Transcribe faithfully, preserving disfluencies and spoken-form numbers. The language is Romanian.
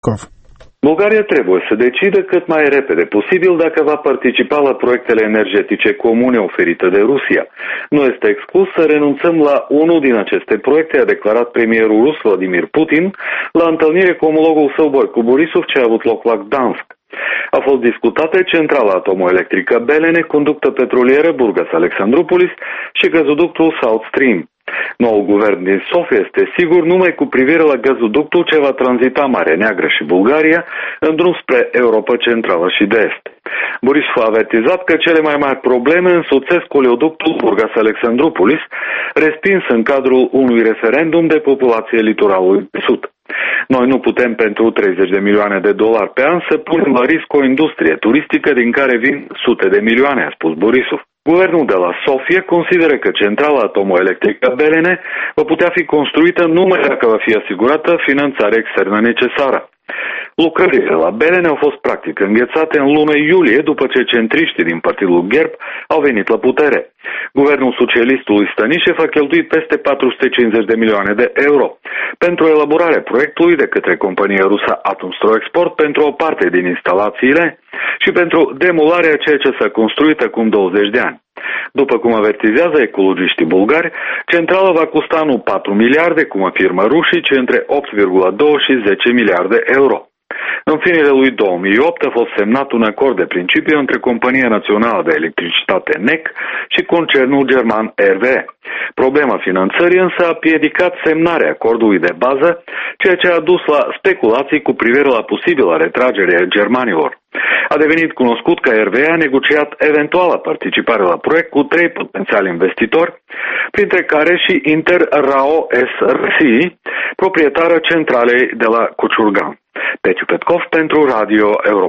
Petkov. Bulgaria trebuie să decidă cât mai repede posibil dacă va participa la proiectele energetice comune oferite de Rusia. Nu este exclus să renunțăm la unul din aceste proiecte, a declarat premierul rus Vladimir Putin la întâlnire cu omologul său Boyko Borisov ce a avut loc la Gdansk. A fost discutată centrala atomoelectrică Belene, conductă petrolieră Burgas-Alexandroupolis și gazoductul South Stream. Noul guvern din Sofia este sigur numai cu privire la gazoductul ce va tranzita Marea Neagră și Bulgaria în drum spre Europa Centrală și de Est. Borisov a avertizat că cele mai mari probleme însoțesc oleoductul Burgas-Alexandroupolis, respins în cadrul unui referendum de populație litoralului de sud. Noi nu putem pentru treizeci de milioane de dolari pe an să punem la risc o industrie turistică din care vin sute de milioane, a spus Borisov. Guvernul de la Sofia consideră că centrala atomoelectrică Belene va putea fi construită numai dacă va fi asigurată finanțarea externă necesară. Lucrările la Belene au fost practic înghețate în luna iulie după ce centriștii din partidul GERB au venit la putere. Guvernul socialistului Stănișev a cheltuit peste patru sute cincizeci de milioane de euro pentru elaborarea proiectului de către compania rusă Atomstroexport pentru o parte din instalațiile și pentru demolarea ceea ce s-a construit acum douăzeci de ani. După cum avertizează ecologiștii bulgari, centrala va costa nu patru miliarde, cum afirmă rușii, ci între opt virgulă doi și zece miliarde euro. În finele lui două mii opt a fost semnat un acord de principiu între Compania Națională de Electricitate N E C și concernul german R W E. Problema finanțării însă a împiedicat semnarea acordului de bază, ceea ce a dus la speculații cu privire la posibilă retragere a germanilor. A devenit cunoscut că R W E a negociat eventuala participare la proiect cu trei potențiali investitori, printre care și Inter-Rao S R C, proprietară centralei de la Cociurgan. Petiu Petkov pentru Radio Europa.